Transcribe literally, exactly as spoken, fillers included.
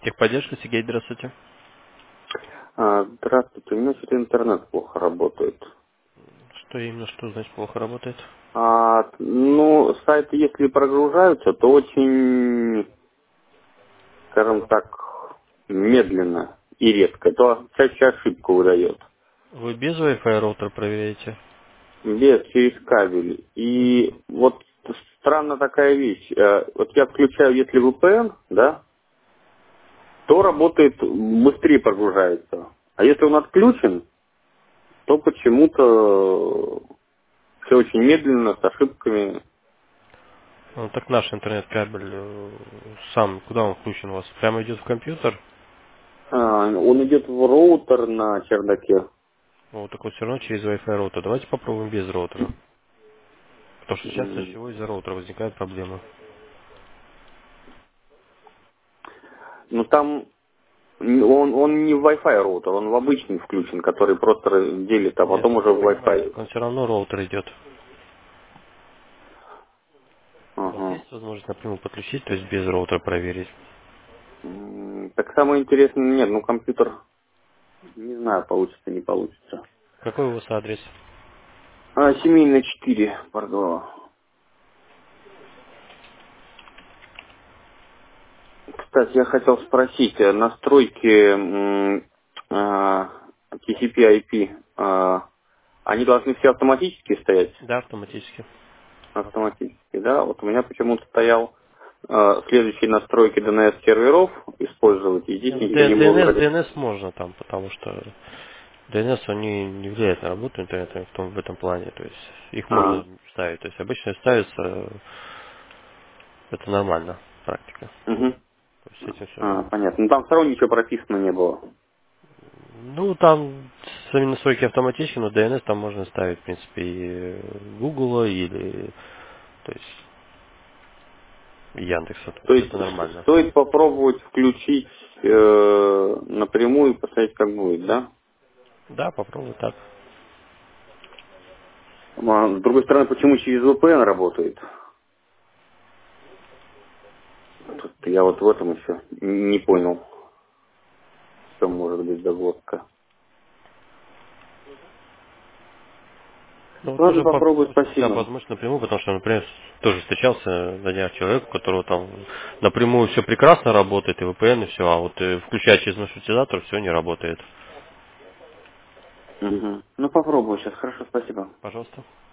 Техподдержка, Сергей, здравствуйте. А, здравствуйте, у меня что-то интернет плохо работает. Что именно, что значит плохо работает? А, ну, сайты, если прогружаются, то очень, скажем так, медленно и редко. То чаще ошибку выдает. Вы без Wi-Fi роутер проверяете? Без, через кабель. И вот странная такая вещь. Э, Вот я включаю, если ви пи эн, да, то работает, быстрее прогружается. А если он отключен, то почему-то все очень медленно, с ошибками. Ну, так наш интернет-кабель э, сам, куда он включен у вас? Прямо идет в компьютер? А, он идет в роутер на чердаке. Вот такой все равно через Wi-Fi роутер. Давайте попробуем без роутера. Потому что чаще М, всего из-за роутера возникают проблемы. Ну там н- он, он не в Wi-Fi роутер, он в обычный включен, который просто раз- делит, а Нет, потом уже я в понимаю, Wi-Fi. так он все равно роутер идет. У вас Ага. есть возможность напрямую подключить, то есть без роутера проверить? М, Так самое интересное, нет, ну компьютер, не знаю, получится, не получится. Какой у вас адрес? А, семейная четыре, пардон. Кстати, я хотел спросить, э, настройки м, а, ти си пи ай пи, а, они должны все автоматически стоять? Да, автоматически. Автоматически, да. Вот у меня почему-то стоял э, следующие настройки ди эн эс серверов использовать, и здесь Не, ну, нигде Д- не было DNS, говорить. DNS можно там, потому что ди эн эс, они не влияют на работу интернета в, том, в этом плане. То есть их А, можно ставить. То есть обычно ставится, э, это нормально, практика. угу. То есть с этим все А, нормально. понятно. Ну там все равно ничего прописано не было. Ну, там сами настройки автоматически, но ди эн эс там можно ставить, в принципе, и Google, или, то есть, Яндекса. То То есть есть это с- нормально. стоит попробовать включить э, напрямую и посмотреть, как будет, да? Да, попробуй так. А, с другой стороны, почему через ви пи эн работает? Тут я вот в этом еще не понял, в чем может быть загвоздка. Ну, вот Ладно, тоже попробую, попробуйте всегда спасибо. возможно напрямую, потому что, например, тоже встречался на днях человек, у которого там напрямую все прекрасно работает, и ви пи эн, и все, а вот э, включая через маршрутизатор, все не работает. Угу. Ну попробую сейчас, хорошо, спасибо. Пожалуйста.